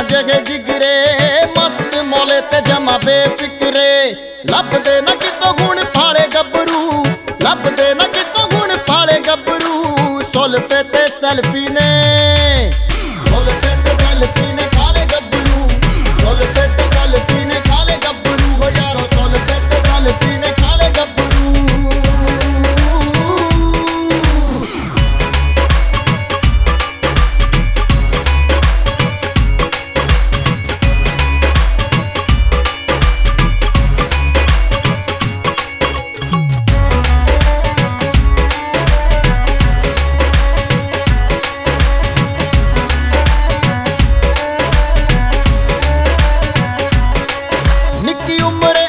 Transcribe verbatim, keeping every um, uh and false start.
जगे जिगरे मस्त मौले ते जमा बेफिक्रे लभदे ना कितों गुण फाले गबरू लभदे ना कितों गुण फाले गबरू सोल्फे ते सेल्फी ने सोल्फे ते सेल्फी ने खाले गबरू सोल्फे ते सेल्फी ने खाले गबरू हो यारो सोल्फे ते सेल्फी ने खाले गबरू। निक्की उम्र